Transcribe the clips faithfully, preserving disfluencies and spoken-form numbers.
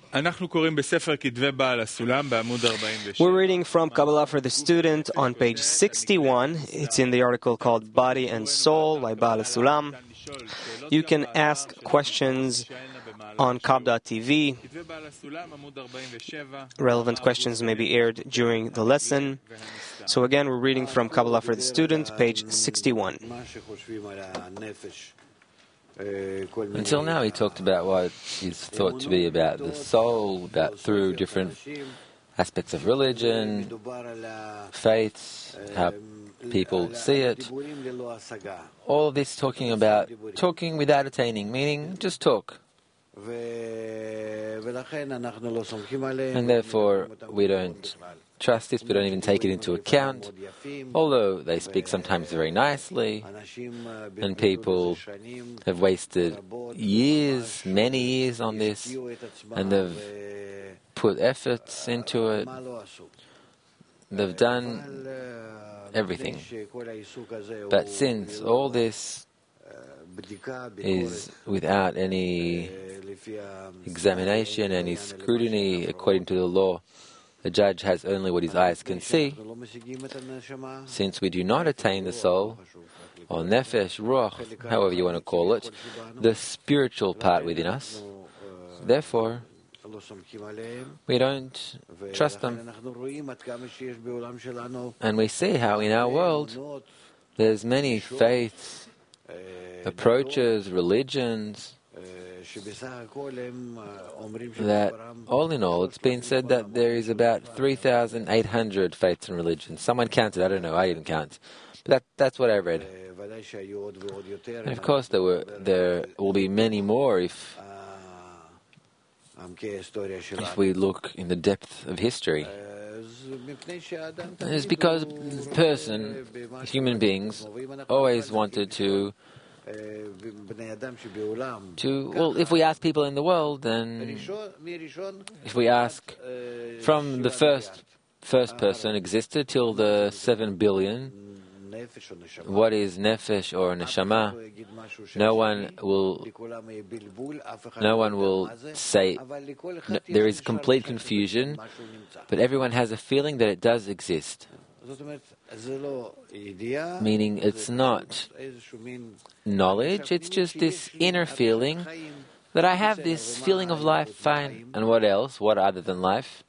We're reading from Kabbalah for the Student on page sixty-one. It's in the article called Body and Soul by Baal HaSulam. You can ask questions on Kab dot T V. Relevant questions may be aired during the lesson. So again, we're reading from Kabbalah for the Student, page sixty-one. Until now, he talked about what is thought to be about the soul, about through different aspects of religion, faiths, how people see it. All of this talking about talking without attaining, meaning just talk. And therefore, we don't trust this, we don't even take it into account, although they speak sometimes very nicely, and people have wasted years, many years on this, and they've put efforts into it. They've done everything. But since all this is without any examination, any scrutiny according to the law, the judge has only what his eyes can see. Since we do not attain the soul, or nefesh, ruach, however you want to call it, the spiritual part within us, therefore, we don't trust them. And we see how in our world there's many faiths, approaches, religions, that all in all, it's been said that there is about three thousand eight hundred faiths and religions. Someone counted, I don't know, I didn't count. But that, that's what I read. And of course there were there will be many more if if we look in the depth of history. And it's because the person, human beings, always wanted to To, well, if we ask people in the world, then if we ask from the first first person existed till the seven billion, what is nefesh or neshama? No one will, no one will say, no, there is complete confusion, but everyone has a feeling that it does exist. Meaning it's not knowledge, it's just this inner feeling that I have this feeling of life, fine. And what else? What other than life?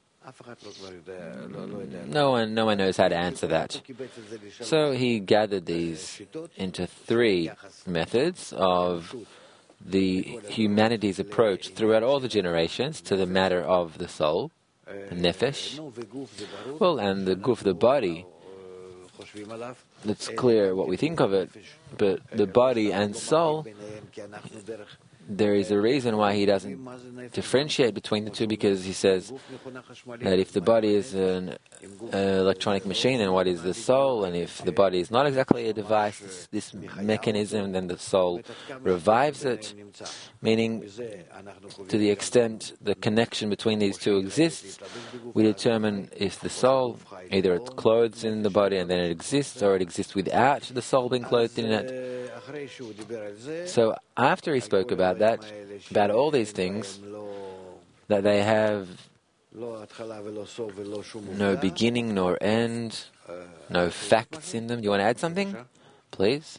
No one, no one knows how to answer that. So he gathered these into three methods of the humanity's approach throughout all the generations to the matter of the soul, the nefesh. Well, and the guf, the body. It's clear what we think of it, but the body and soul, there is a reason why he doesn't differentiate between the two, because he says that if the body is an uh, electronic machine, then what is the soul? And if the body is not exactly a device, this, this mechanism, then the soul revives it, meaning to the extent the connection between these two exists, we determine if the soul, either it clothes in the body and then it exists, or it exists without the soul being clothed in it. So after he spoke about that, about all these things, that they have no beginning nor end, no facts in them. Do you want to add something? Please.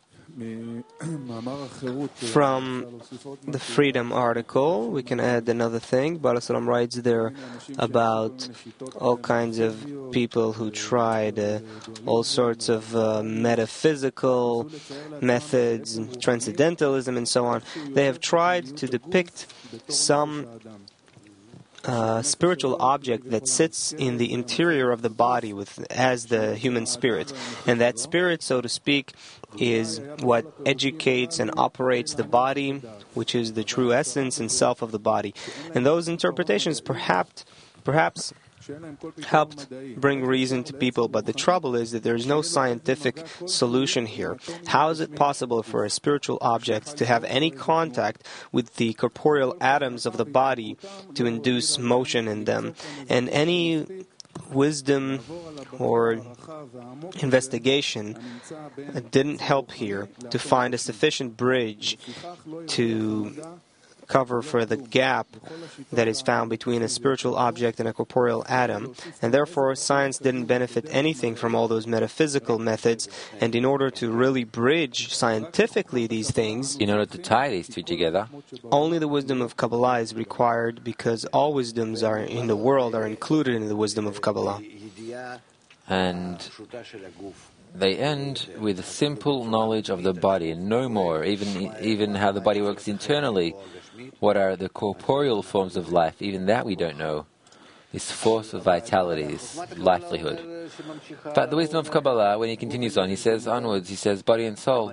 From the Freedom article, we can add another thing. Baal HaSulam writes there about all kinds of people who tried uh, all sorts of uh, metaphysical methods, and transcendentalism and so on. They have tried to depict some Uh, spiritual object that sits in the interior of the body with as the human spirit. And that spirit, so to speak, is what educates and operates the body, which is the true essence and self of the body. And those interpretations perhaps perhaps helped bring reason to people, but the trouble is that there is no scientific solution here. How is it possible for a spiritual object to have any contact with the corporeal atoms of the body to induce motion in them? And any wisdom or investigation didn't help here to find a sufficient bridge to cover for the gap that is found between a spiritual object and a corporeal atom, and therefore science didn't benefit anything from all those metaphysical methods, and in order to really bridge scientifically these things, in order to tie these two together, only the wisdom of Kabbalah is required, because all wisdoms are in the world are included in the wisdom of Kabbalah. And they end with a simple knowledge of the body, and no more, even even how the body works internally. What are the corporeal forms of life? Even that we don't know. This force of vitality, this livelihood. But the wisdom of Kabbalah, when he continues on, he says onwards, he says, body and soul.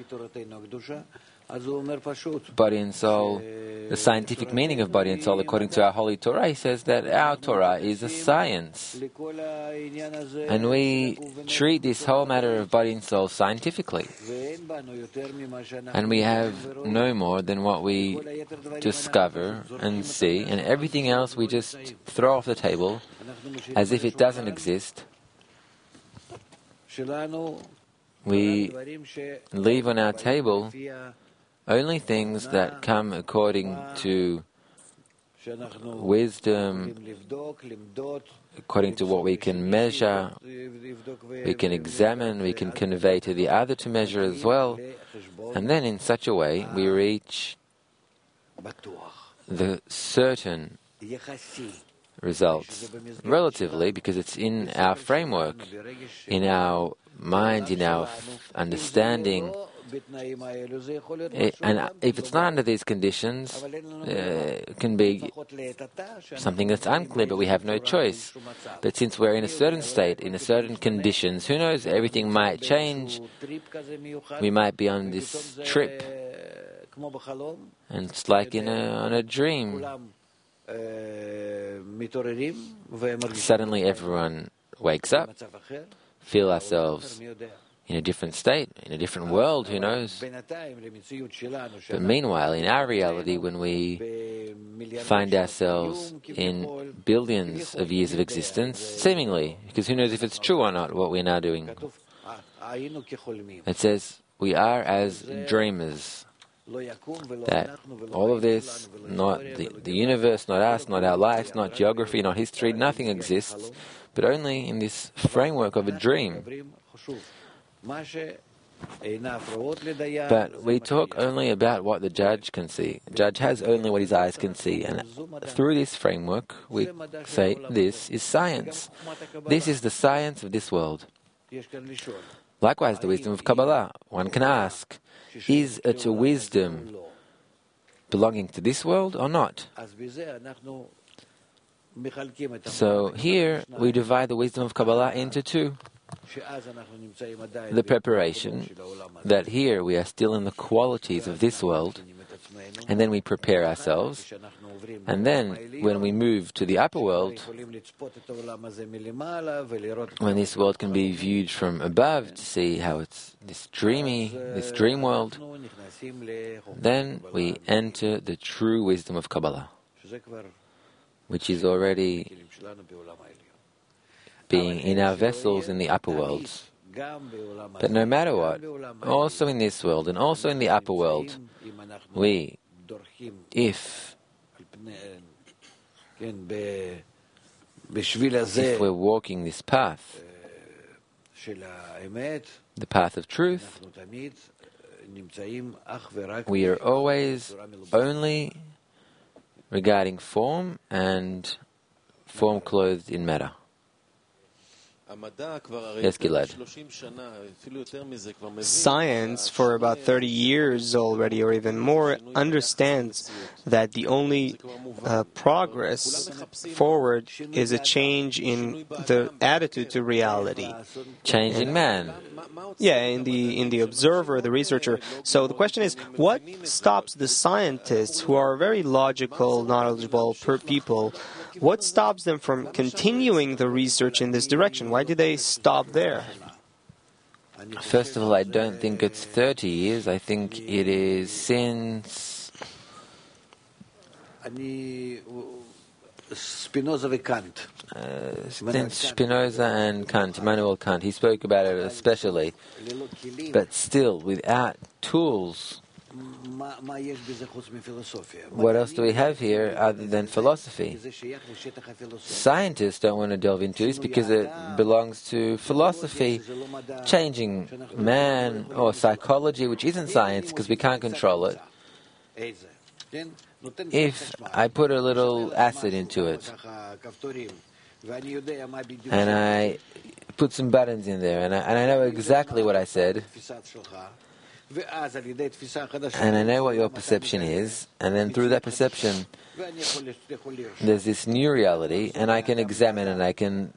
Body and soul, the scientific meaning of body and soul, according to our holy Torah, he says that our Torah is a science. And we treat this whole matter of body and soul scientifically. And we have no more than what we discover and see, and everything else we just throw off the table as if it doesn't exist. We leave on our table only things that come according to wisdom, according to what we can measure, we can examine, we can convey to the other to measure as well. And then in such a way we reach the certain results, relatively, because it's in our framework, in our mind, in our f- understanding. It, and if it's not under these conditions, uh, it can be something that's unclear, but we have no choice. But since we're in a certain state, in a certain conditions, who knows, everything might change. We might be on this trip, and it's like in a, on a dream. Suddenly everyone wakes up, feel ourselves in a different state, in a different world, who knows. But meanwhile, in our reality, when we find ourselves in billions of years of existence, seemingly, because who knows if it's true or not, what we're now doing. It says, we are as dreamers. That all of this, not the, the universe, not us, not our lives, not geography, not history, nothing exists, but only in this framework of a dream. But we talk only about what the judge can see. The judge has only what his eyes can see, and through this framework we say this is science. This is the science of this world. Likewise, the wisdom of Kabbalah. One can ask, is it a wisdom belonging to this world or not? So here we divide the wisdom of Kabbalah into two. The preparation, that here we are still in the qualities of this world, and then we prepare ourselves, and then when we move to the upper world, when this world can be viewed from above to see how it's this dreamy, this dream world, then we enter the true wisdom of Kabbalah, which is already being in our vessels in the upper worlds. But no matter what, also in this world and also in the upper world, we, if if we're walking this path, the path of truth, we are always only regarding form and form clothed in matter. Yes, Gilad. Science, for about thirty years already, or even more, understands that the only uh, progress forward is a change in the attitude to reality. Change in man. Yeah, in the in the observer, the researcher. So the question is, what stops the scientists, who are very logical, knowledgeable per people, what stops them from continuing the research in this direction? Why do they stop there? First of all, I don't think it's thirty years. I think it is since Spinoza and Kant. Uh, since Spinoza and Kant, Immanuel Kant, he spoke about it especially. But still, without tools, What else do we have here other than philosophy? Scientists don't want to delve into this because it belongs to philosophy, changing man, or psychology, which isn't science because we can't control it. If I put a little acid into it and I put some buttons in there and I, and I know exactly what I said, and I know what your perception is, and then through that perception there's this new reality, and I can examine it, and I can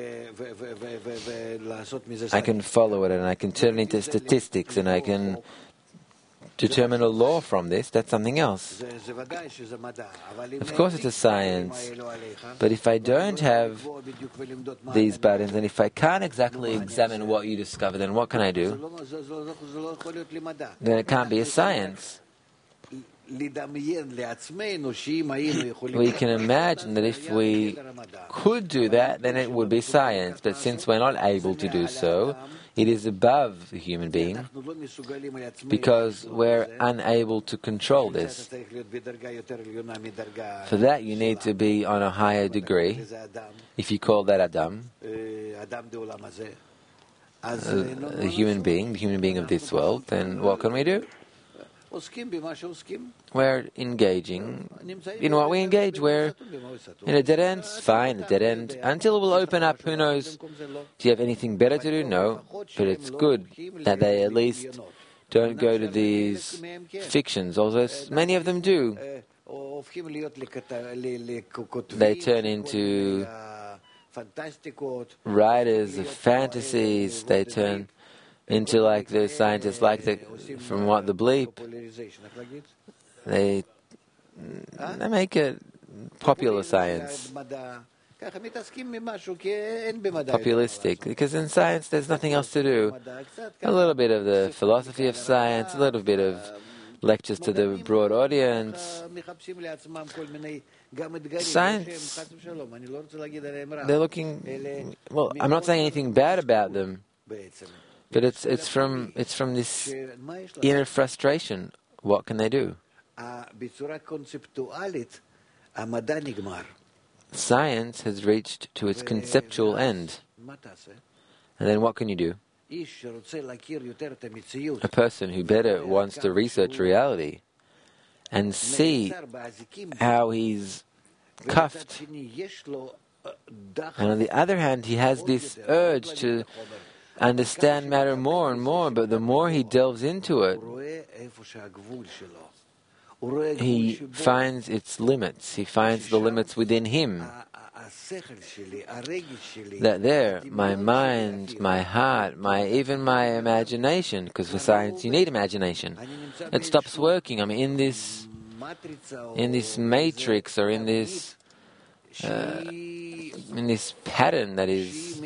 I can follow it, and I can turn it into statistics, and I can determine a law from this. That's something else. Of course it's a science, but if I don't have these buttons, and if I can't exactly examine what you discover, then what can I do? Then it can't be a science. We can imagine that if we could do that, then it would be science. But since we're not able to do so, it is above the human being because we're unable to control this. For that, you need to be on a higher degree. If you call that Adam, a, a human being, the human being of this world, then what can we do? We're engaging in what we engage. We're in a dead end, fine, a dead end. Until it will open up, who knows? Do you have anything better to do? No. But it's good that they at least don't go to these fictions, although many of them do. They turn into writers of fantasies. They turn into like the scientists, like the from what the bleep. They they make it popular science, populistic, because in science there's nothing else to do. A little bit of the philosophy of science, a little bit of lectures to the broad audience. Science, they're looking. Well, I'm not saying anything bad about them. But it's it's from it's from this inner frustration. What can they do? Science has reached to its conceptual end. And then what can you do? A person who better wants to research reality and see how he's cuffed. And on the other hand, he has this urge to understand matter more and more, but the more he delves into it, he finds its limits. He finds the limits within him. That there, my mind, my heart, my even my imagination, because for science you need imagination, it stops working. I'm in this, in this matrix, or in this, uh, in this pattern that is,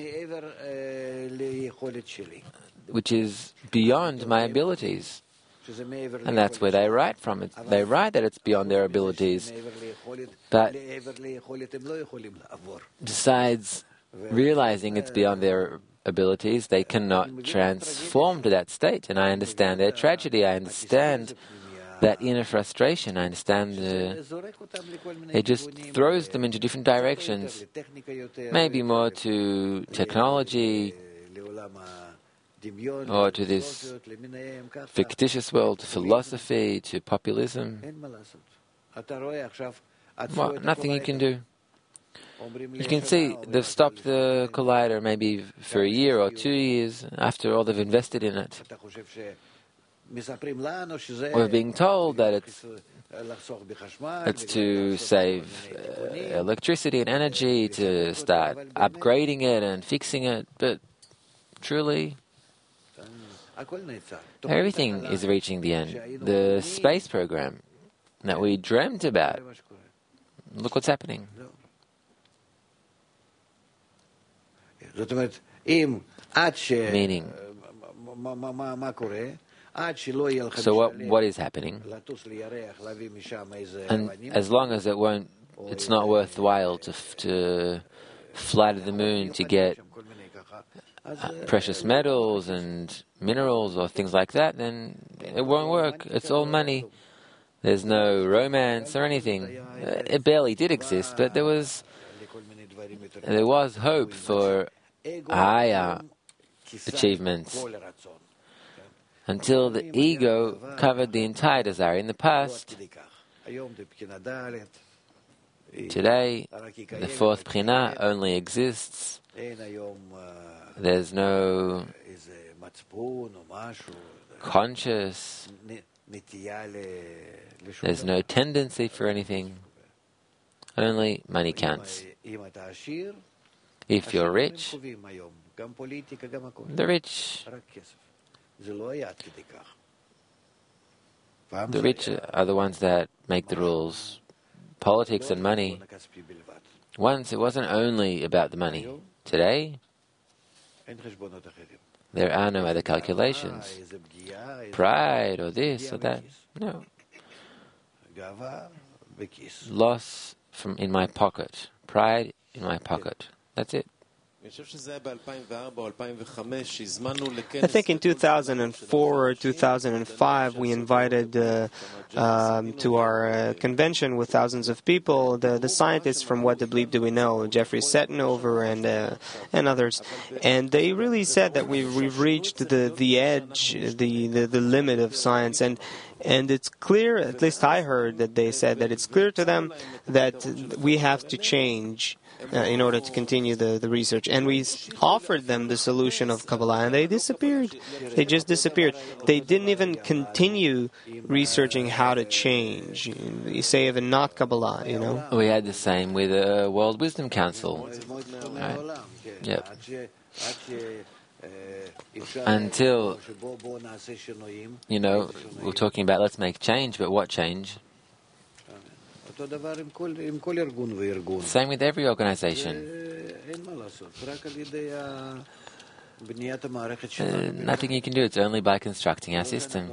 which is beyond my abilities. And that's where they write from. It. They write that it's beyond their abilities. But besides realizing it's beyond their abilities, they cannot transform to that state. And I understand their tragedy. I understand that inner frustration. I understand the, it just throws them into different directions, maybe more to technology or to this fictitious world, to philosophy, to populism. Well, nothing you can do. You can see they've stopped the collider maybe for a year or two years after all they've invested in it. We're being told that it's it's to save uh, electricity and energy, to start upgrading it and fixing it, but truly everything is reaching the end. The space program that we dreamt about, look what's happening. Meaning, so what, what is happening? And as long as it won't, it's not worthwhile to, to fly to the moon to get uh, precious metals and minerals or things like that, then it won't work. It's all money. There's no romance or anything. Uh, it barely did exist, but there was there was hope for higher achievements until the ego covered the entire desire. In the past, today, the fourth Bchina only exists. There's no conscious, there's no tendency for anything. Only money counts. If you're rich, the rich, the rich are the ones that make the rules. Politics and money. Once it wasn't only about the money. Today, there are no other calculations. Pride or this or that. No. Loss from in my pocket. Pride in my pocket. That's it. I think in two thousand four or two thousand five we invited uh, um, to our uh, convention with thousands of people the, the scientists from What the Bleep Do We Know, Jeffrey Settenover and uh, and others, and they really said that we've, we've reached the, the edge, the, the, the limit of science, and and it's clear, at least I heard that they said that it's clear to them that we have to change Uh, in order to continue the, the research. And we offered them the solution of Kabbalah, and they disappeared. They just disappeared. They didn't even continue researching how to change. You say even not Kabbalah, you know. We had the same with the uh, World Wisdom Council. Right? Yep. Until, you know, we're talking about let's make change, but what change? Same with every organization. Uh, nothing you can do. It's only by constructing our system.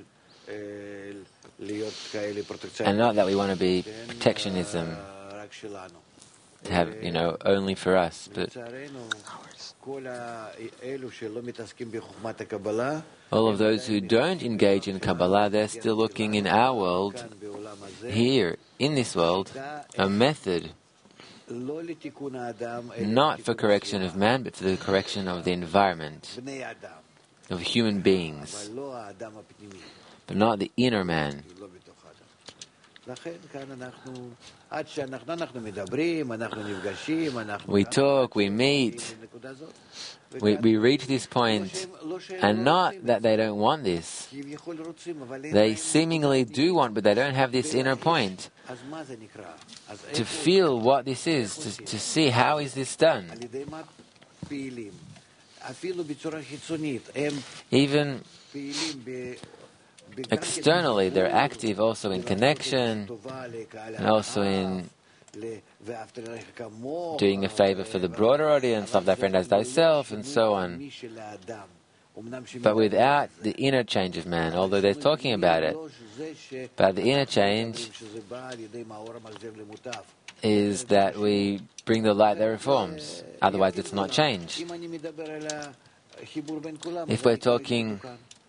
And not that we want to be protectionism, to have, you know, only for us, but all of those who don't engage in Kabbalah, they're still looking in our world, here, in this world, a method not for correction of man, but for the correction of the environment, of human beings, but not the inner man. We talk, we meet, we, we reach this point, and not that they don't want this. They seemingly do want, but they don't have this inner point. To feel what this is, to, to see how is this done. Even externally, they're active also in connection, and also in doing a favor for the broader audience, love thy friend as thyself, and so on. But without the inner change of man, although they're talking about it, but the inner change is that we bring the light that reforms. Otherwise, it's not change. If we're talking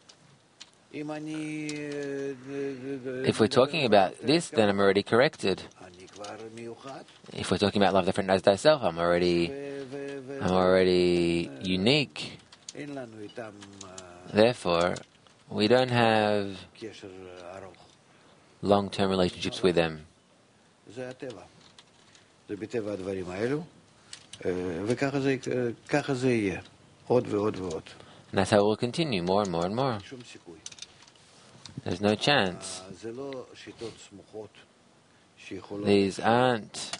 If we're talking about this, then I'm already corrected. If we're talking about love thy friend as thyself, I'm already, I'm already unique. Therefore, we don't have long-term relationships with them. And that's how it will continue, more and more and more. There's no chance. These aren't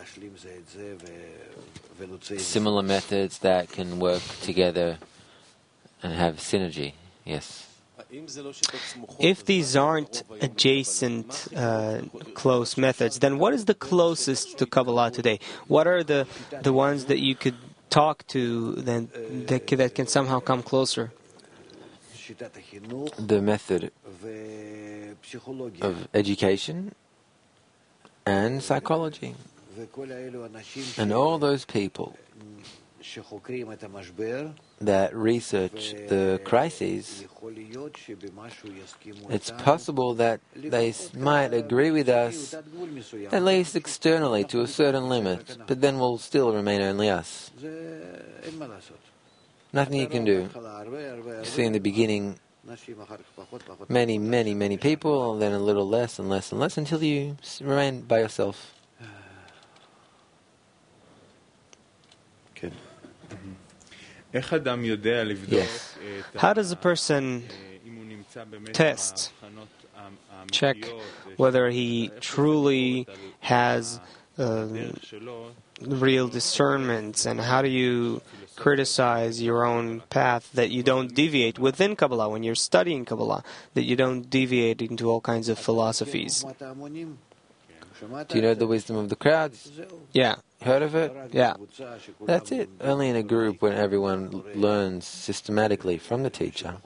similar methods that can work together and have synergy. Yes. If these aren't adjacent, uh, close methods, then what is the closest to Kabbalah today? What are the the ones that you could talk to then that, that can somehow come closer? The method of education and psychology. And all those people that research the crises, it's possible that they might agree with us, at least externally, to a certain limit, but then we'll still remain only us. Nothing you can do. You see in the beginning many, many, many people, and then a little less and less and less until you remain by yourself. Yes. How does a person test, check whether he truly has uh, real discernment, and how do you criticize your own path that you don't deviate within Kabbalah, when you're studying Kabbalah, that you don't deviate into all kinds of philosophies? Do you know the wisdom of the crowds? Yeah. Heard of it? Yeah. That's it. Only in a group when everyone learns systematically from the teacher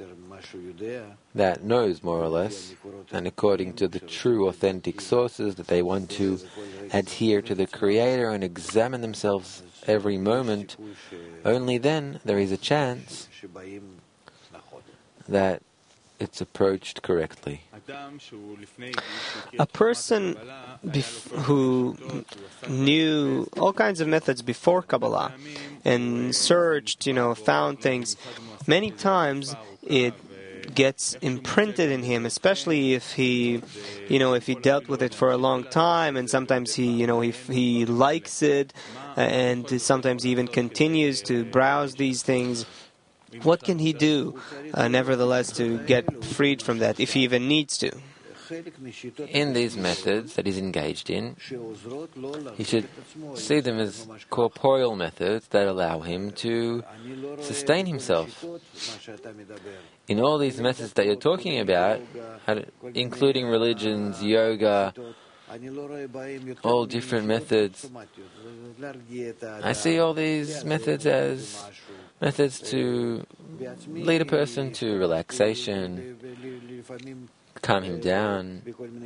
that knows more or less, and according to the true authentic sources that they want to adhere to the Creator and examine themselves every moment, only then there is a chance that it's approached correctly. A person bef- who knew all kinds of methods before Kabbalah and searched, you know, found things, many times it gets imprinted in him, especially if he, you know, if he dealt with it for a long time, and sometimes he, you know, he, he likes it, and sometimes he even continues to browse these things. What can he do, uh, nevertheless, to get freed from that, if he even needs to? In these methods that he's engaged in, he should see them as corporeal methods that allow him to sustain himself. In all these methods that you're talking about, including religions, yoga, all different methods, I see all these methods as methods to lead a person to relaxation, calm him down.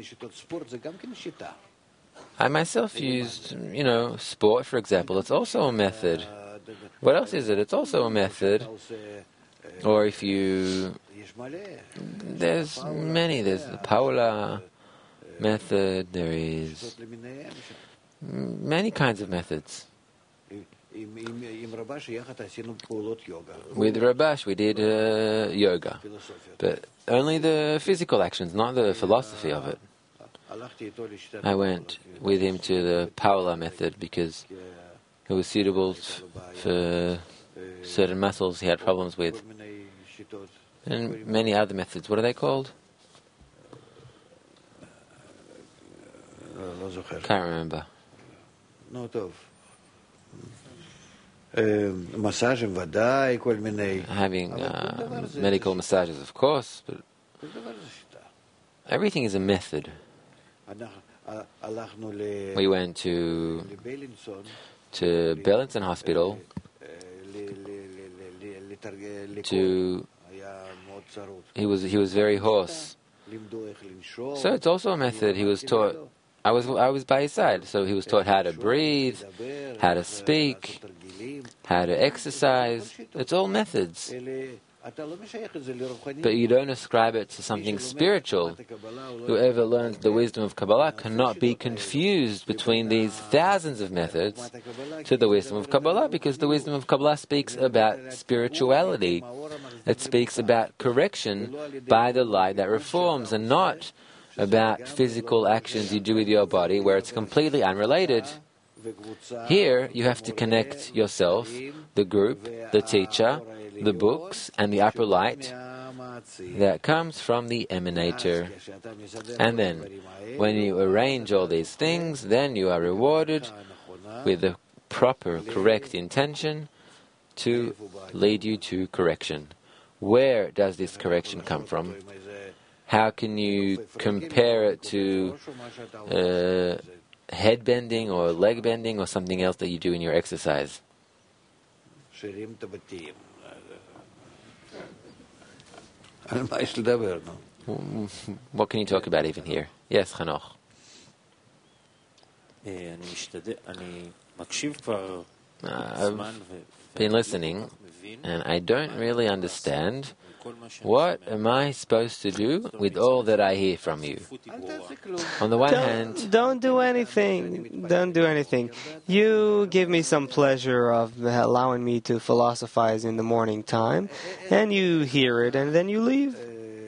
I myself used, you know, sport, for example. It's also a method. What else is it? It's also a method. Or if you... There's many. There's the Paula method. There is many kinds of methods. With Rabash we did uh, yoga, but only the physical actions, not the philosophy of it. I went with him to the Paula method because it was suitable f- for certain muscles he had problems with, and many other methods. What are they called? Can't remember. Having uh, medical massages, of course, but everything is a method. We went to to Beilinson Hospital to. He was he was very hoarse, so it's also a method. He was taught. I was I was by his side, so he was taught how to breathe, how to speak, how to exercise. It's all methods. But you don't ascribe it to something spiritual. Whoever learns the wisdom of Kabbalah cannot be confused between these thousands of methods to the wisdom of Kabbalah, because the wisdom of Kabbalah speaks about spirituality. It speaks about correction by the light that reforms, and not about physical actions you do with your body where it's completely unrelated. Here you have to connect yourself, the group, the teacher, the books, and the upper light that comes from the emanator. And then, when you arrange all these things, then you are rewarded with the proper, correct intention to lead you to correction. Where does this correction come from? How can you compare it to uh, head bending or leg bending or something else that you do in your exercise? What can you talk about even here? Yes, Hanoch. Uh, I've been listening, and I don't really understand. What am I supposed to do with all that I hear from you? On the one don't, hand, don't do anything. Don't do anything. You give me some pleasure of allowing me to philosophize in the morning time, and you hear it, and then you leave.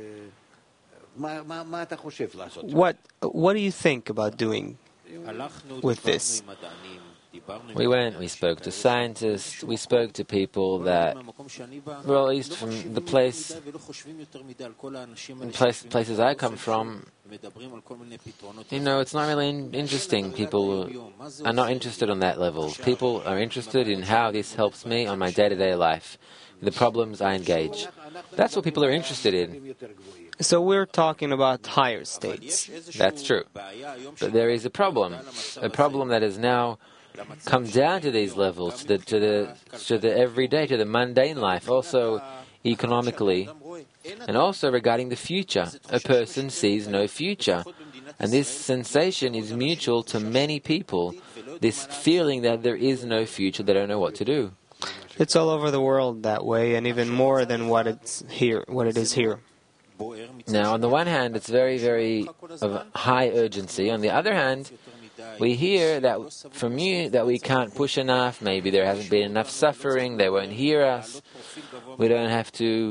What What do you think about doing with this? we went, we spoke to scientists, we spoke to people that, well, at least from the place, place places I come from, you know, it's not really in- interesting. People are not interested on that level. People are interested in how this helps me on my day-to-day life, the problems I engage. That's what people are interested in. So we're talking about higher states. That's true. But there is a problem, a problem that has now come down to these levels, to the, to the, to the everyday, to the mundane life, also economically, and also regarding the future. A person sees no future. And this sensation is mutual to many people, this feeling that there is no future, they don't know what to do. It's all over the world that way, and even more than what it's here, what it is here. Now, on the one hand, it's very, very of high urgency. On the other hand, we hear that from you that we can't push enough, maybe there hasn't been enough suffering, they won't hear us, we don't have to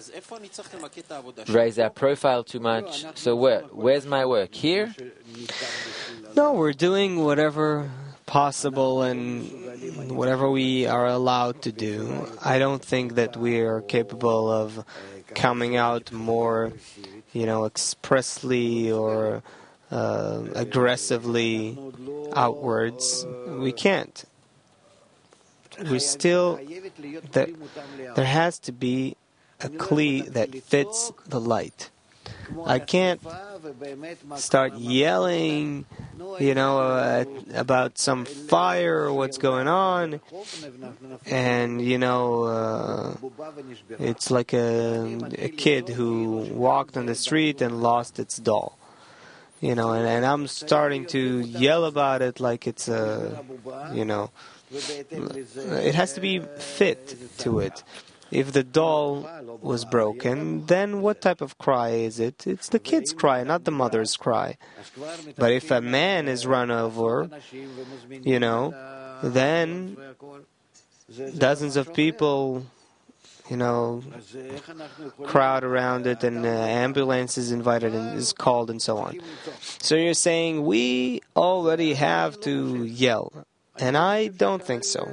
raise our profile too much. So where, where's my work? Here? No, we're doing whatever possible and whatever we are allowed to do. I don't think that we are capable of coming out more, you know, expressly or uh, aggressively outwards. We can't. We still, there, there has to be a kli that fits the light. I can't start yelling, you know, uh, about some fire or what's going on, and, you know, uh, it's like a, a kid who walked on the street and lost its doll. You know, and, and I'm starting to yell about it like it's a, you know, it has to be fit to it. If the doll was broken, then what type of cry is it? It's the kid's cry, not the mother's cry. But if a man is run over, you know, then dozens of people, you know, crowd around it, and uh, ambulance is invited and is called and so on. So you're saying we already have to yell, and I don't think so.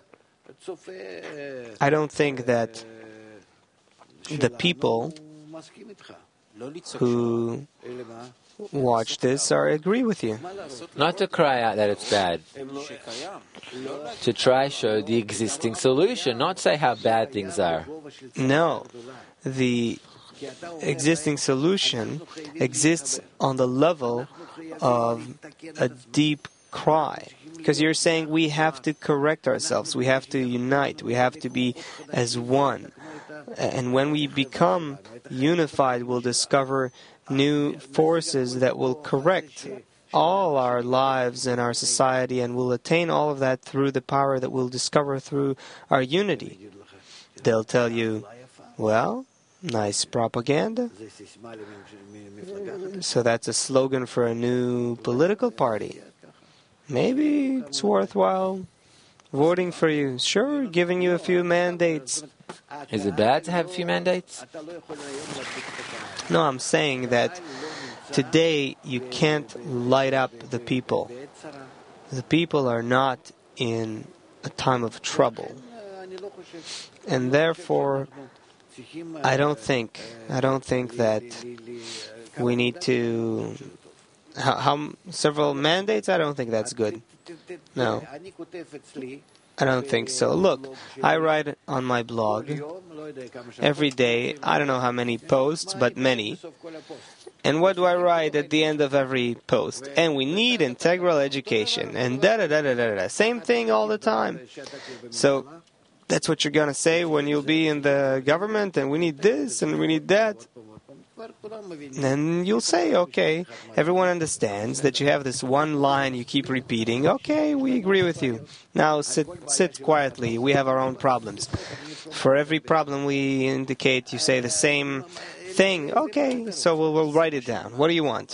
I don't think that the people who watch this are agree with you. Not to cry out that it's bad. To try show the existing solution, not say how bad things are. No. The existing solution exists on the level of a deep cry. Because you're saying we have to correct ourselves, we have to unite, we have to be as one. And when we become unified, we'll discover new forces that will correct all our lives and our society, and we'll attain all of that through the power that we'll discover through our unity. They'll tell you, well, nice propaganda. So that's a slogan for a new political party. Maybe it's worthwhile voting for you. Sure, giving you a few mandates. Is it bad to have a few mandates? No, I'm saying that today you can't light up the people. The people are not in a time of trouble. And therefore, I don't think, I don't think that we need to... How, how several mandates? I don't think that's good. No. I don't think so. Look, I write on my blog every day, I don't know how many posts, but many. And what do I write at the end of every post? And we need integral education. And da-da-da-da-da-da. Same thing all the time. So that's what you're going to say when you'll be in the government, and we need this and we need that. then you'll say, okay, everyone understands that you have this one line you keep repeating. Okay, we agree with you. Now sit, sit quietly. We have our own problems. For every problem we indicate, you say the same thing. Okay, so we'll, we'll write it down. What do you want?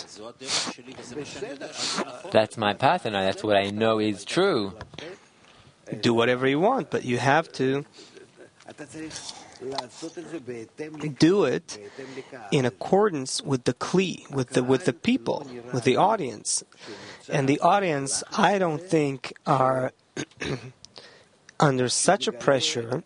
That's my path, and that's what I know is true. Do whatever you want, but you have to do it in accordance with the Kli, with the with the people, with the audience. And the audience, I don't think, are under such a pressure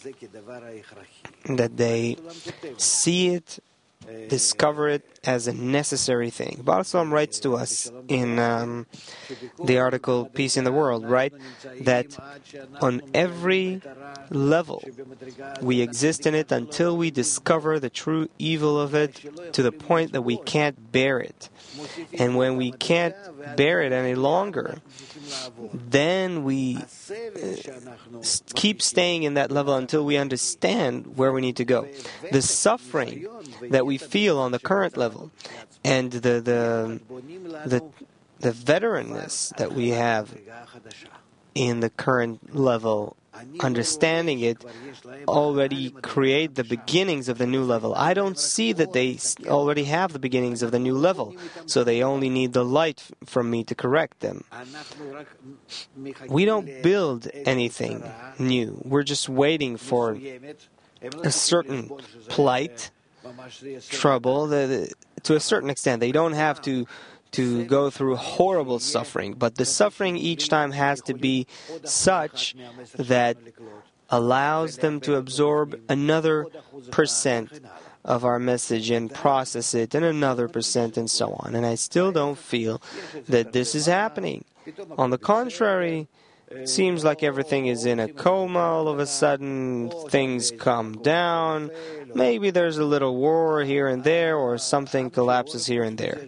that they see it, discover it as a necessary thing. Baal Shalom writes to us in um, the article Peace in the World, right, that on every level we exist in it until we discover the true evil of it to the point that we can't bear it. And when we can't bear it any longer, then we uh, keep staying in that level until we understand where we need to go. The suffering that we feel on the current level and the the the, the veteranness that we have in the current level, understanding it, already create the beginnings of the new level. I don't see that they already have the beginnings of the new level, so they only need the light from me to correct them. We don't build anything new. We're just waiting for a certain plight, trouble, that, to a certain extent. They don't have to to go through horrible suffering, but the suffering each time has to be such that allows them to absorb another percent of our message and process it, and another percent, and so on. And I still don't feel that this is happening. On the contrary, it seems like everything is in a coma all of a sudden, things come down, maybe there's a little war here and there, or something collapses here and there.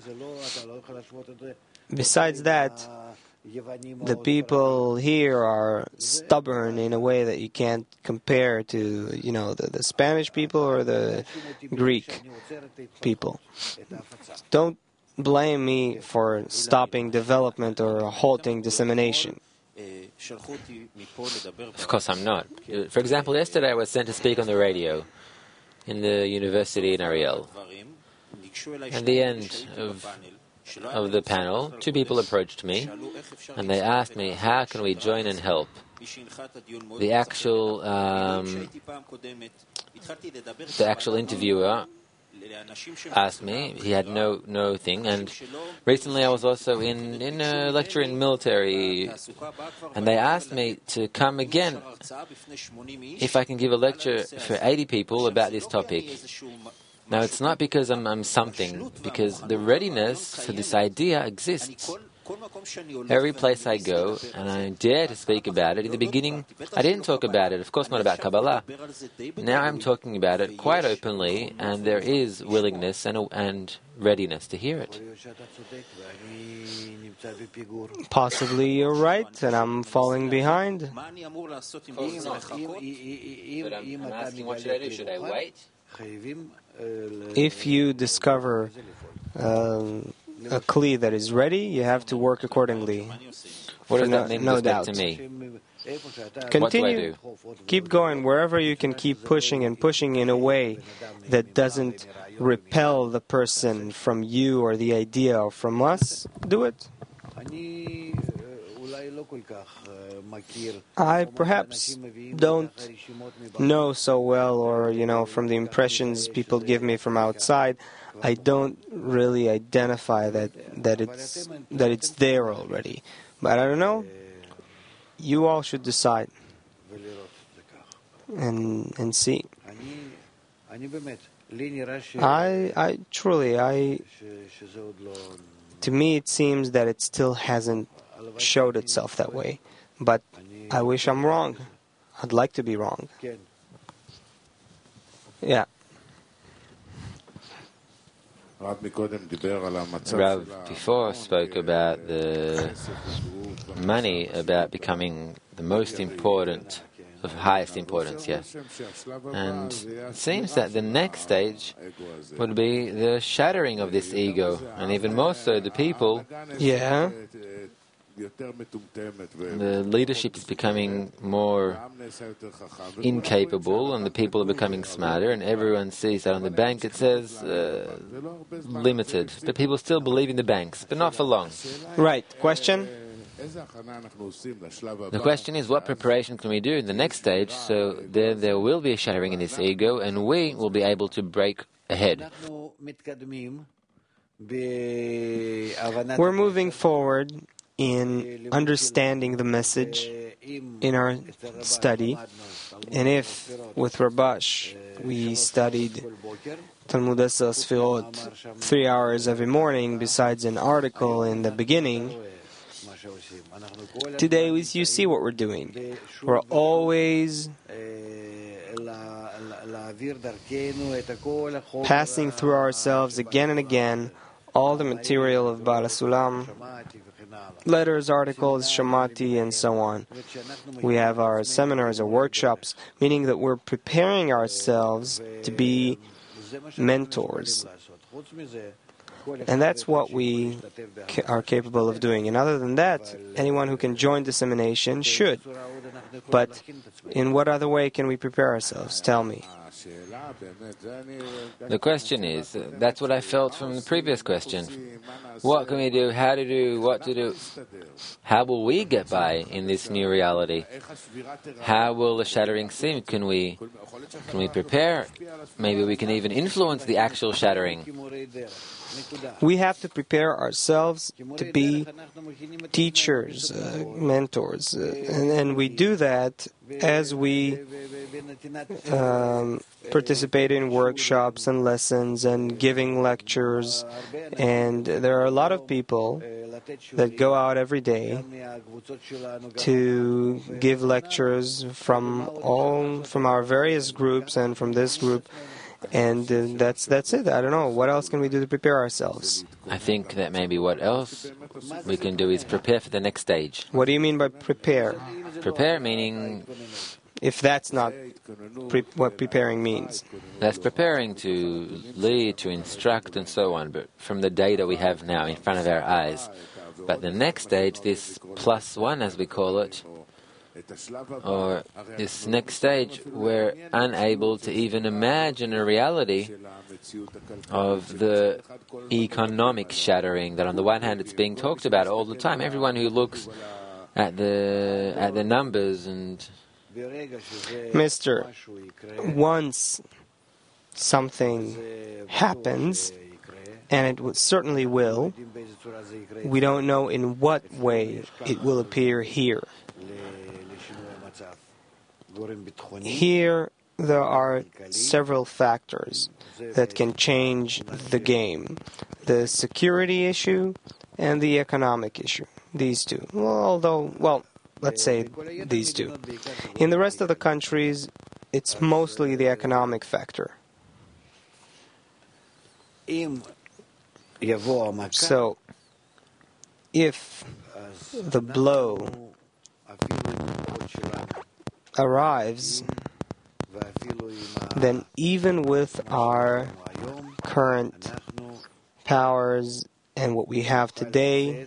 Besides that, the people here are stubborn in a way that you can't compare to, you know, the, the Spanish people or the Greek people. Don't blame me for stopping development or halting dissemination. Of course I'm not. For example, yesterday I was sent to speak on the radio in the university in Ariel. At the end of, of the panel, two people approached me and they asked me, how can we join and help? The actual um, the actual interviewer asked me. He had no no thing. And recently I was also in, in a lecture in military, and they asked me to come again if I can give a lecture for eighty people about this topic. Now, it's not because I'm, I'm something, because the readiness for this idea exists. Every place I go, and I dare to speak about it, in the beginning, I didn't talk about it, of course not about Kabbalah. Now I'm talking about it quite openly, and there is willingness and, and readiness to hear it. Possibly you're right, and I'm falling behind. But I'm, I'm asking, what should I do? Should I wait? If you discover um, a Kli that is ready, you have to work accordingly. What does no, that mean no with respect doubt. to me? Continue. What do I do? Keep going wherever you can. Keep pushing and pushing in a way that doesn't repel the person from you or the idea or from us. Do it. I perhaps don't know so well, or, you know, from the impressions people give me from outside, I don't really identify that, that it's that it's there already. But I don't know. You all should decide and and see. I I truly I to me it seems that it still hasn't showed itself that way. But I wish I'm wrong. I'd like to be wrong. Yeah. Rav before spoke about the money, about becoming the most important of highest importance, yes. And it seems that the next stage would be the shattering of this ego, and even more so the people. Yeah. The leadership is becoming more incapable, and the people are becoming smarter, and everyone sees that on the bank it says uh, limited. But people still believe in the banks, but not for long. Right. Question? The question is, what preparation can we do in the next stage so there, there will be a shattering in this ego, and we will be able to break ahead? We're moving forward in understanding the message in our study, and if with Rabash we studied Talmud Esser Sfirot three hours every morning besides an article in the beginning, today you see what we're doing. We're always passing through ourselves again and again all the material of Baal HaSulam, letters, articles, Shamati, and so on. We have our seminars or workshops, meaning that we're preparing ourselves to be mentors. And that's what we ca- are capable of doing. And other than that, anyone who can join dissemination should. But in what other way can we prepare ourselves? Tell me. The question is, uh, that's what I felt from the previous question. What can we do? How to do? What to do? How will we get by in this new reality? How will the shattering seem? Can we, can we prepare? Maybe we can even influence the actual shattering. We have to prepare ourselves to be teachers, uh, mentors, uh, and, and we do that as we um, participate in workshops and lessons and giving lectures. And there are a lot of people that go out every day to give lectures from all from our various groups and from this group. And uh, that's that's it. I don't know. What else can we do to prepare ourselves? I think that maybe what else we can do is prepare for the next stage. What do you mean by prepare? Prepare meaning... If that's not pre- what preparing means. That's preparing to lead, to instruct, and so on, but from the data we have now in front of our eyes. But the next stage, this plus one, as we call it, or this next stage, we're unable to even imagine a reality of the economic shattering that on the one hand it's being talked about all the time. Everyone who looks at the at the numbers and... Mister, once something happens, and it w- certainly will, we don't know in what way it will appear here. Here, there are several factors that can change the game. The security issue and the economic issue. These two. Well, although, well, let's say these two. In the rest of the countries, it's mostly the economic factor. So, if the blow arrives, then even with our current powers and what we have today,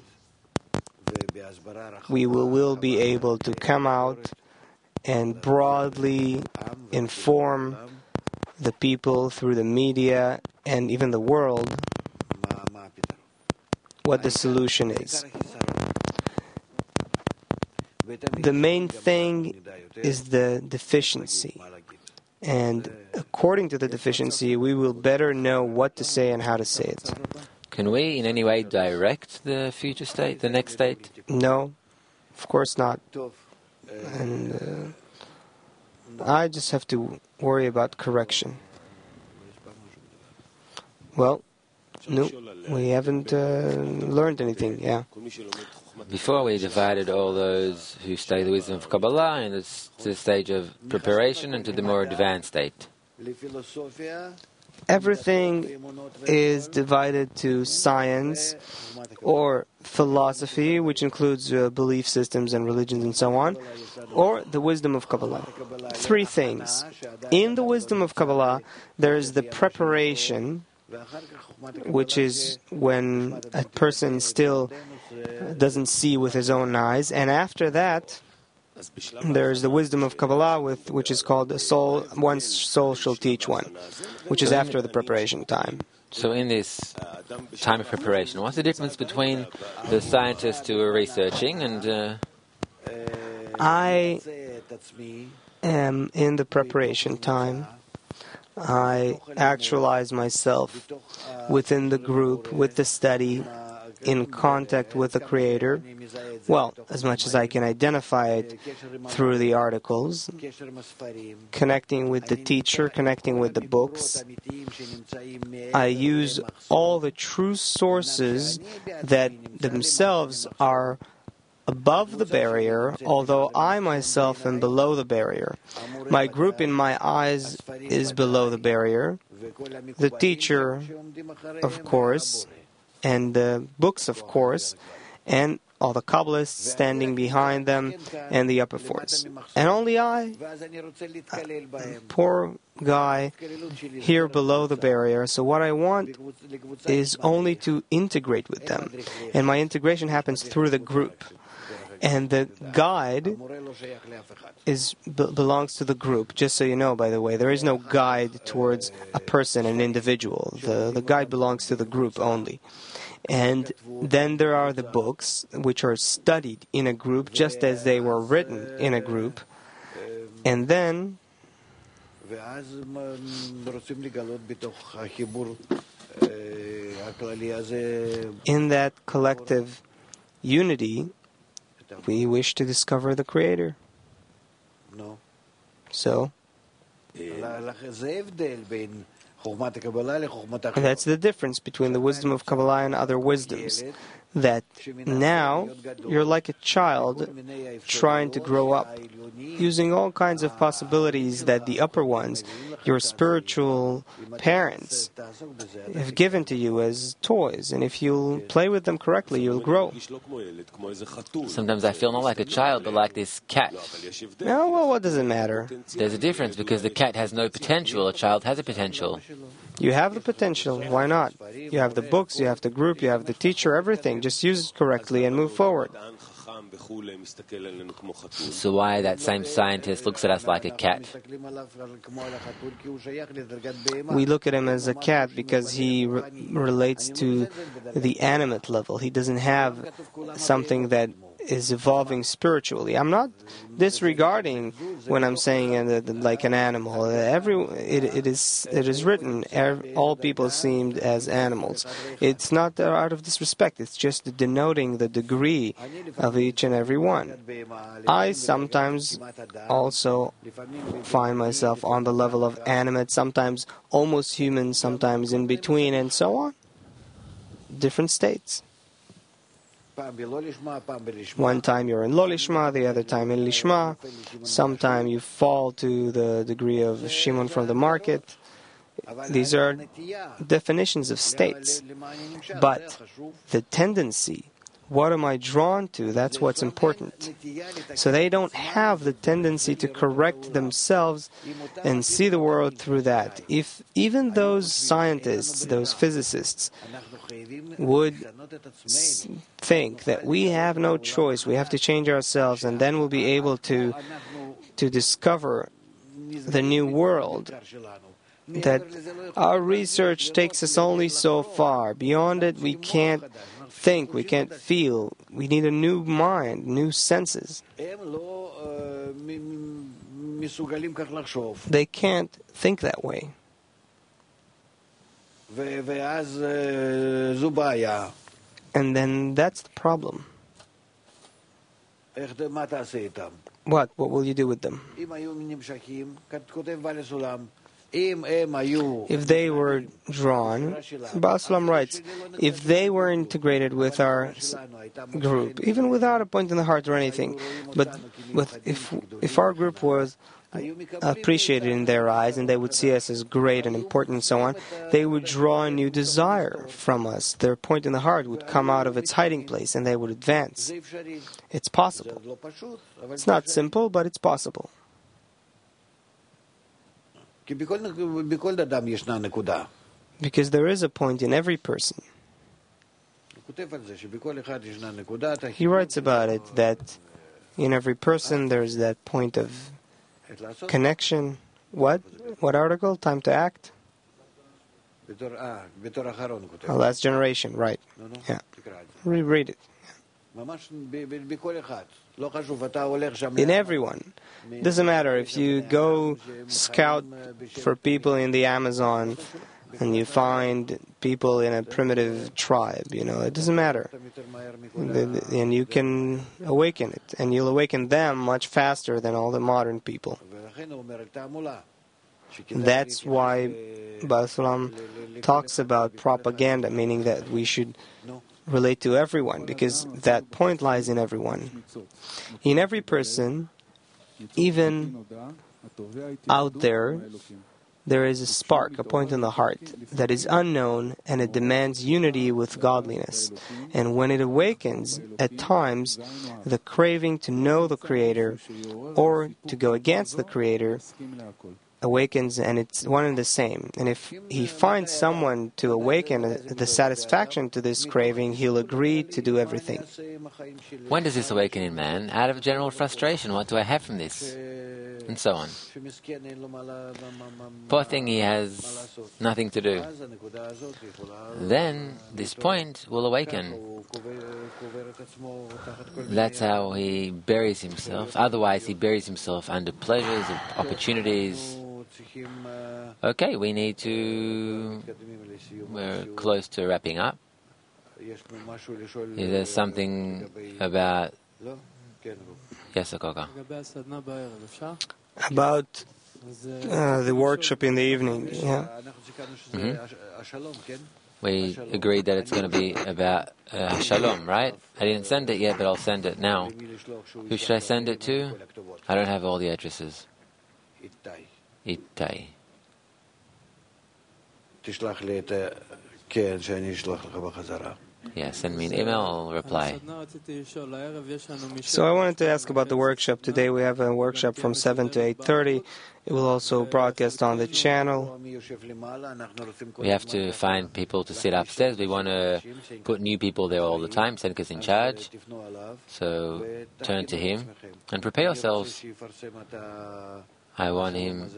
we will, will be able to come out and broadly inform the people through the media and even the world what the solution is. The main thing is the deficiency. And according to the deficiency, we will better know what to say and how to say it. Can we in any way direct the future state, the next state? No, of course not. And uh, I just have to worry about correction. Well, no, we haven't uh, learned anything, yeah. Before we divided all those who study the wisdom of Kabbalah into the stage of preparation and to the more advanced state. everything is divided to science or philosophy, which includes uh, belief systems and religions and so on, or the wisdom of Kabbalah. Three things. In the wisdom of Kabbalah, there is the preparation, which is when a person still doesn't see with his own eyes, and after that, there is the wisdom of Kabbalah, with, which is called the soul. One's soul shall teach one, which is after the preparation time. So in this time of preparation, what's the difference between the scientists who are researching and... Uh... I am in the preparation time. I actualize myself within the group, with the study, in contact with the Creator, well, as much as I can identify it through the articles, connecting with the teacher, connecting with the books. I use all the true sources that themselves are above the barrier, although I myself am below the barrier. My group in my eyes is below the barrier. The teacher, of course, and the books, of course, and all the Kabbalists standing behind them, and the upper force. And only I, a poor guy, here below the barrier. So what I want is only to integrate with them. And my integration happens through the group. And the guide is b- belongs to the group. Just so you know, by the way, there is no guide towards a person, an individual. The, the guide belongs to the group only. And then there are the books, which are studied in a group, just as they were written in a group. And then in that collective unity, we wish to discover the Creator. No. So, and that's the difference between the wisdom of Kabbalah and other wisdoms. That now you're like a child trying to grow up, using all kinds of possibilities that the upper ones, your spiritual parents, have given to you as toys. And if you'll play with them correctly, you'll grow. Sometimes I feel not like a child, but like this cat. Oh, well, what does it matter? There's a difference because the cat has no potential. A child has a potential. You have the potential. Why not? You have the books, you have the group, you have the teacher, everything. Just use it correctly and move forward. So why that same scientist looks at us like a cat? We look at him as a cat because he re- relates to the animate level. He doesn't have something that is evolving spiritually. I'm not disregarding when I'm saying uh, like an animal. Every it, it is it is written. All people seemed as animals. It's not out of disrespect. It's just denoting the degree of each and every one. I sometimes also find myself on the level of animate, sometimes almost human, sometimes in between, and so on. Different states. One time you're in Lo Lishma, the other time in Lishma. Sometime you fall to the degree of Shimon from the market. These are definitions of states. But the tendency, what am I drawn to? That's what's important. So they don't have the tendency to correct themselves and see the world through that. If even those scientists, those physicists, would think that we have no choice, we have to change ourselves, and then we'll be able to to discover the new world, that our research takes us only so far. Beyond it, we can't think, we can't feel. We need a new mind, new senses. They can't think that way. And then that's the problem. What? What? What will you do with them? If they were drawn, Baal Shalom writes, if they were integrated with our group, even without a point in the heart or anything, but with, if if our group was appreciated in their eyes and they would see us as great and important and so on, they would draw a new desire from us. Their point in the heart would come out of its hiding place and they would advance. It's possible. It's not simple, but it's possible. Because there is a point in every person. He writes about it, that in every person there is that point of connection. What? What article? Time to act? Oh, last generation, right. Yeah. Reread it. In everyone. Doesn't matter if you go scout for people in the Amazon and you find people in a primitive tribe, you know, it doesn't matter. And you can awaken it, and you'll awaken them much faster than all the modern people. That's why Baal Shalom talks about propaganda, meaning that we should relate to everyone, because that point lies in everyone. In every person, even out there, there is a spark, a point in the heart that is unknown, and it demands unity with godliness. And when it awakens, at times, the craving to know the Creator or to go against the Creator awakens, and it's one and the same. And if he finds someone to awaken the satisfaction to this craving, he'll agree to do everything. When does this awaken in man? Out of general frustration. What do I have from this? And so on. Poor thing, he has nothing to do. Then this point will awaken. That's how he buries himself. Otherwise, he buries himself under pleasures, opportunities. Okay, we need to... We're close to wrapping up. Is there something about... Yes, Akoka. About uh, the workshop in the evening, yeah. Mm-hmm. We agreed that it's going to be about uh, Shalom, right? I didn't send it yet, but I'll send it now. Who should I send it to? I don't have all the addresses. Ittai. Yeah, send me an email, I'll reply. So I wanted to ask about the workshop. Today we have a workshop from seven to eight thirty. It will also broadcast on the channel. We have to find people to sit upstairs. We want to put new people there all the time. Senka's in charge. So turn to him and prepare yourselves. I want him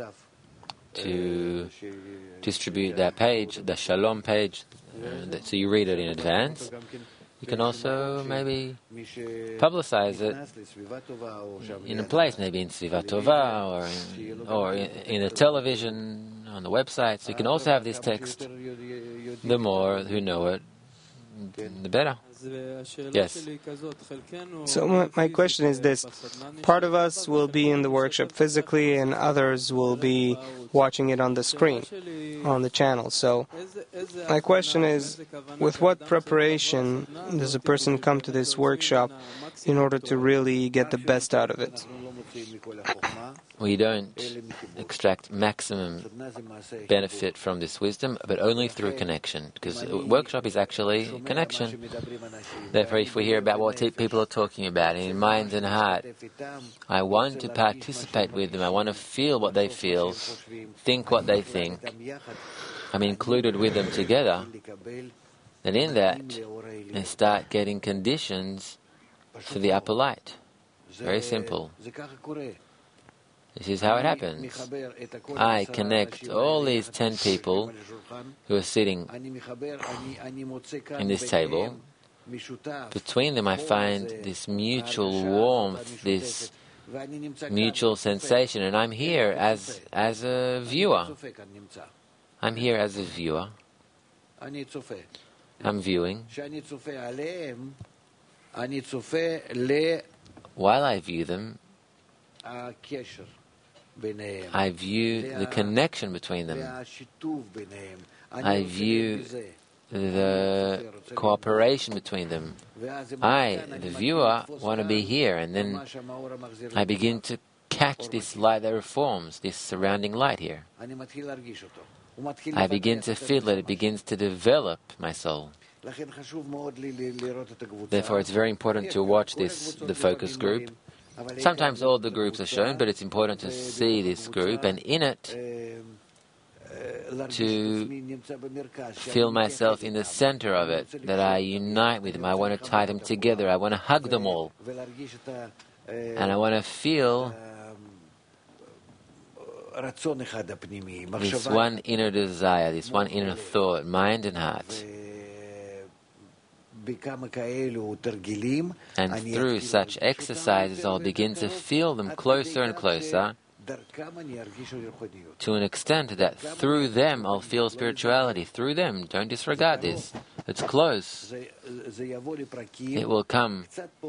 to distribute that page, the Shalom page, uh, so you read it in advance. You can also maybe publicize it in a place, maybe in Sviva Tova or in, or in, in the television, on the website. So you can also have this text. The more who know it, the better. Yes. So my, my question is this. Part of us will be in the workshop physically and others will be watching it on the screen, on the channel. So my question is, with what preparation does a person come to this workshop in order to really get the best out of it? We don't extract maximum benefit from this wisdom, but only through connection, because a workshop is actually connection. Therefore, if we hear about what people are talking about in mind and heart, I want to participate with them, I want to feel what they feel, think what they think, I'm included with them together, then in that, they start getting conditions for the upper light. Very simple. This is how it happens. I connect all these ten people who are sitting in this table. Between them I find this mutual warmth, this mutual sensation, and I'm here as as a viewer. I'm here as a viewer. I'm viewing. While I view them, I view the connection between them. I view the cooperation between them. I, the viewer, want to be here, and then I begin to catch this light that reforms, this surrounding light here. I begin to feel it. It begins to develop my soul. Therefore, it's very important to watch this, the focus group. Sometimes all the groups are shown, but it's important to see this group, and in it, to feel myself in the center of it, that I unite with them. I want to tie them together. I want to hug them all. And I want to feel this one inner desire, this one inner thought, mind and heart. And through such exercises, I'll begin to feel them closer and closer, to an extent that through them I'll feel spirituality. Through them, don't disregard this. It's close. It will come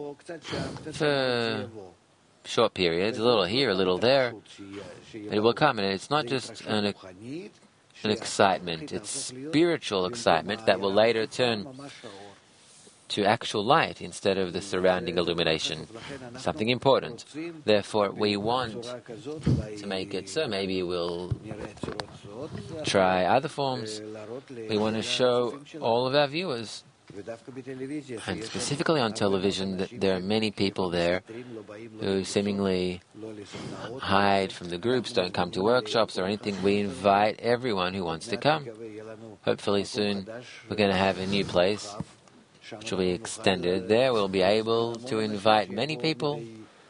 for short periods, a little here, a little there. It will come, and it's not just an, an excitement. It's spiritual excitement that will later turn to actual light instead of the surrounding illumination. Something important. Therefore, we want to make it so. Maybe we'll try other forms. We want to show all of our viewers, and specifically on television, that there are many people there who seemingly hide from the groups, don't come to workshops or anything. We invite everyone who wants to come. Hopefully soon we're going to have a new place which will be extended. There we'll be able to invite many people.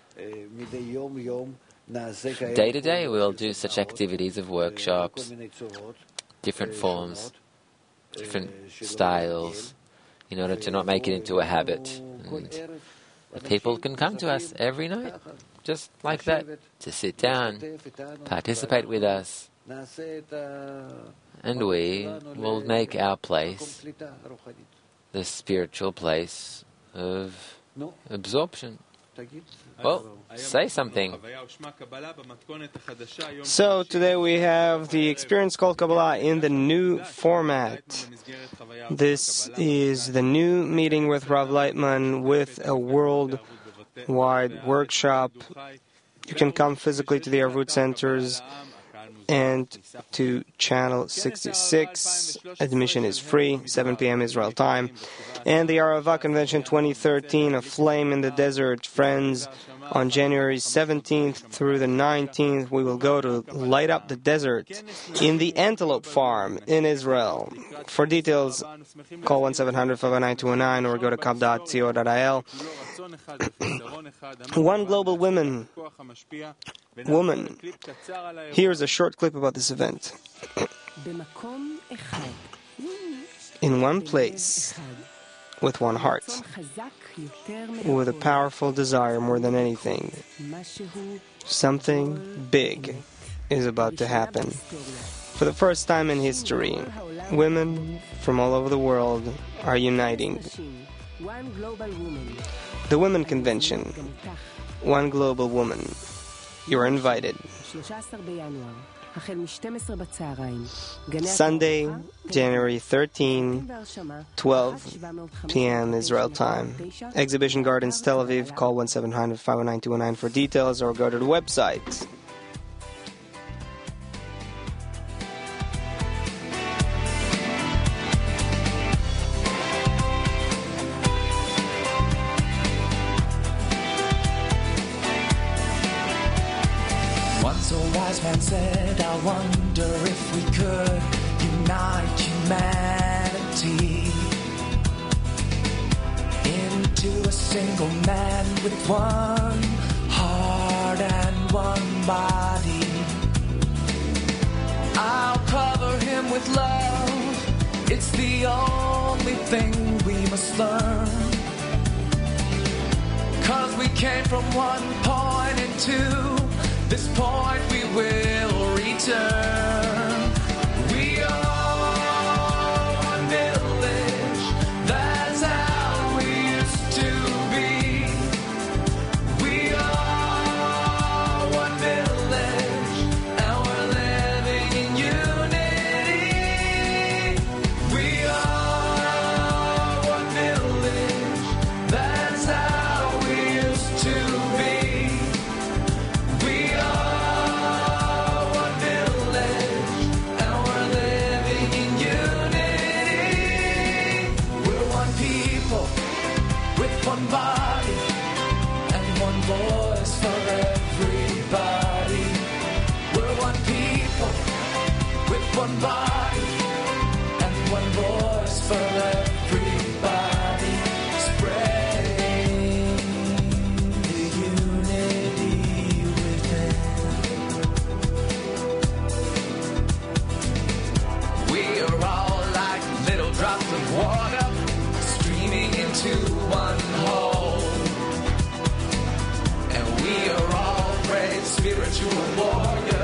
Day to day we'll do such activities of workshops, different forms, different styles, in order to not make it into a habit. And the people can come to us every night, just like that, to sit down, participate with us, and we will make our place the spiritual place of absorption. Well, say something. So today we have the experience called Kabbalah in the new format. This is the new meeting with Rav Lightman with a worldwide workshop. You can come physically to the Arvut centers and to channel sixty-six. Admission is free, seven p.m. Israel time. And the Arava Convention twenty thirteen, A Flame in the Desert. Friends, on January seventeenth through the nineteenth, we will go to light up the desert in the Antelope Farm in Israel. For details, call one seven hundred, five oh nine, two oh nine or go to kab dot co dot i l. One Global Women. Woman. Here's a short clip about this event. In one place, with one heart, with a powerful desire more than anything, something big is about to happen. For the first time in history, women from all over the world are uniting. The Women Convention, One Global Woman. You're invited. Sunday, January thirteenth, twelve p.m. Israel time. Exhibition Gardens, Tel Aviv. Call one seven hundred, five oh nine, two oh nine for details or go to the website. Once a wise man said, I wonder if we could unite humanity into a single man with one heart and one body. I'll cover him with love. It's the only thing we must learn. 'Cause we came from one point and two. This point we will return. We are one village. That's how we used to be. We are one village. spiritual warrior.